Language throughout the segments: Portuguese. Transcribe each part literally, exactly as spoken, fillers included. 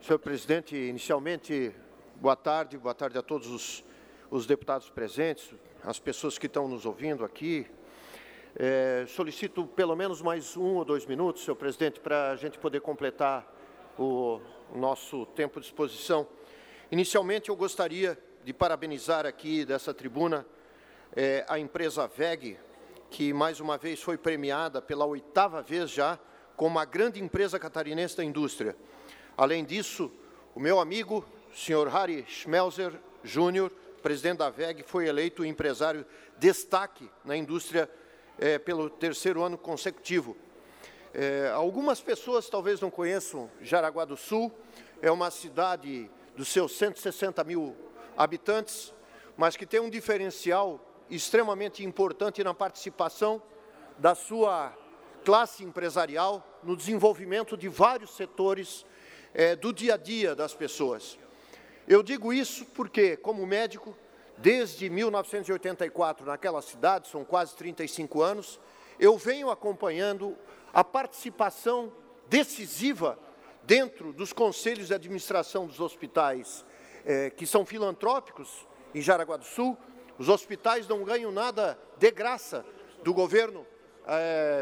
Senhor presidente, inicialmente, boa tarde, boa tarde a todos os, os deputados presentes, as pessoas que estão nos ouvindo aqui. É, solicito pelo menos mais um ou dois minutos, senhor presidente, para a gente poder completar o, o nosso tempo de exposição. Inicialmente, eu gostaria de parabenizar aqui dessa tribuna é, a empresa W E G, que mais uma vez foi premiada pela oitava vez já como a grande empresa catarinense da indústria. Além disso, o meu amigo, senhor Harry Schmelzer Júnior, presidente da W E G, foi eleito empresário destaque na indústria é, pelo terceiro ano consecutivo. É, algumas pessoas talvez não conheçam Jaraguá do Sul, é uma cidade dos seus cento e sessenta mil habitantes, mas que tem um diferencial extremamente importante na participação da sua classe empresarial no desenvolvimento de vários setores é, do dia a dia das pessoas. Eu digo isso porque, como médico, desde mil novecentos e oitenta e quatro, naquela cidade, são quase trinta e cinco anos, eu venho acompanhando a participação decisiva dentro dos conselhos de administração dos hospitais, eh, que são filantrópicos em Jaraguá do Sul. Os hospitais não ganham nada de graça do governo, eh,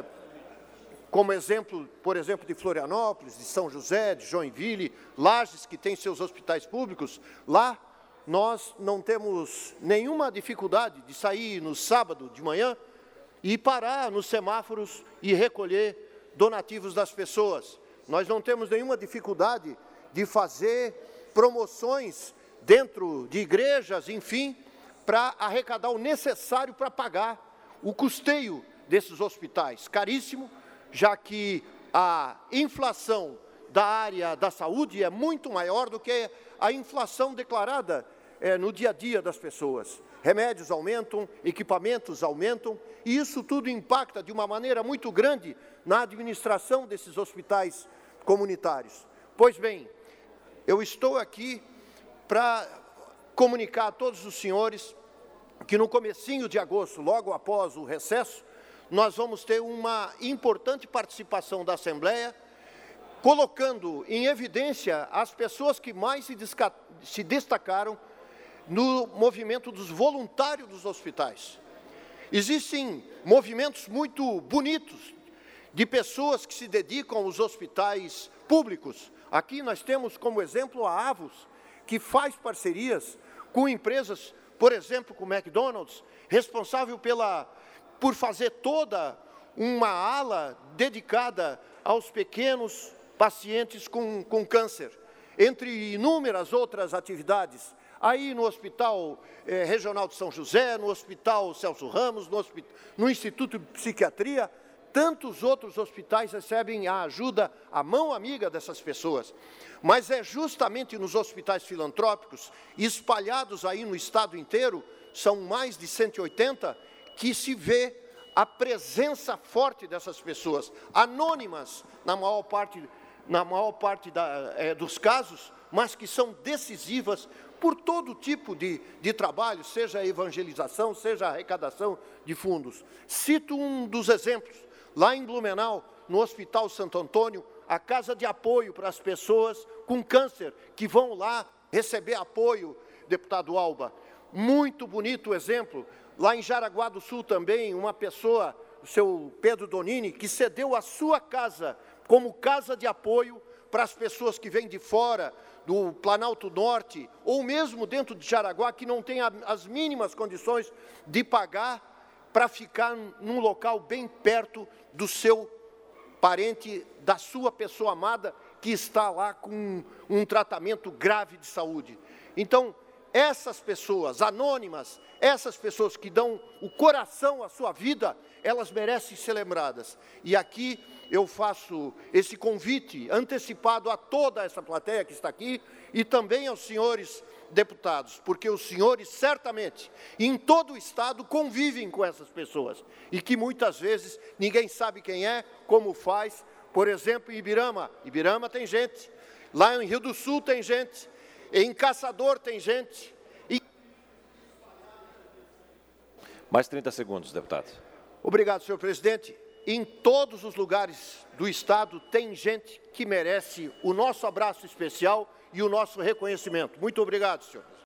como exemplo, por exemplo, de Florianópolis, de São José, de Joinville, Lages, que tem seus hospitais públicos. Lá nós não temos nenhuma dificuldade de sair no sábado de manhã e parar nos semáforos e recolher donativos das pessoas. Nós não temos nenhuma dificuldade de fazer promoções dentro de igrejas, enfim, para arrecadar o necessário para pagar o custeio desses hospitais. Caríssimo, já que a inflação da área da saúde é muito maior do que a inflação declarada é, no dia a dia das pessoas. Remédios aumentam, equipamentos aumentam, e isso tudo impacta de uma maneira muito grande na administração desses hospitais comunitários. Pois bem, eu estou aqui para comunicar a todos os senhores que no comecinho de agosto, logo após o recesso, nós vamos ter uma importante participação da Assembleia, colocando em evidência as pessoas que mais se, se destacaram no movimento dos voluntários dos hospitais. Existem movimentos muito bonitos de pessoas que se dedicam aos hospitais públicos. Aqui nós temos como exemplo a Avos, que faz parcerias com empresas, por exemplo, com o McDonald's, responsável pela, por fazer toda uma ala dedicada aos pequenos pacientes com, com câncer, entre inúmeras outras atividades. Aí no Hospital eh, Regional de São José, no Hospital Celso Ramos, no, no Instituto de Psiquiatria, tantos outros hospitais recebem a ajuda, a mão amiga dessas pessoas. Mas é justamente nos hospitais filantrópicos, espalhados aí no estado inteiro, são mais de cento e oitenta, que se vê a presença forte dessas pessoas, anônimas na maior parte, na maior parte da, é, dos casos, mas que são decisivas por todo tipo de, de trabalho, seja a evangelização, seja a arrecadação de fundos. Cito um dos exemplos, lá em Blumenau, no Hospital Santo Antônio, a casa de apoio para as pessoas com câncer, que vão lá receber apoio, deputado Alba. Muito bonito o exemplo. Lá em Jaraguá do Sul também, uma pessoa, o seu Pedro Donini, que cedeu a sua casa como casa de apoio para as pessoas que vêm de fora, do Planalto Norte, ou mesmo dentro de Jaraguá, que não tem as mínimas condições de pagar para ficar num local bem perto do seu parente, da sua pessoa amada, que está lá com um tratamento grave de saúde. Então, essas pessoas anônimas, essas pessoas que dão o coração à sua vida, elas merecem ser lembradas. E aqui eu faço esse convite antecipado a toda essa plateia que está aqui e também aos senhores deputados, porque os senhores certamente em todo o estado convivem com essas pessoas e que muitas vezes ninguém sabe quem é, como faz. Por exemplo, em Ibirama, Ibirama tem gente, lá em Rio do Sul tem gente, em Caçador tem gente. E... Mais trinta segundos, deputado. Obrigado, senhor presidente. em todos os lugares do Estado tem gente que merece o nosso abraço especial e o nosso reconhecimento. Muito obrigado, senhor.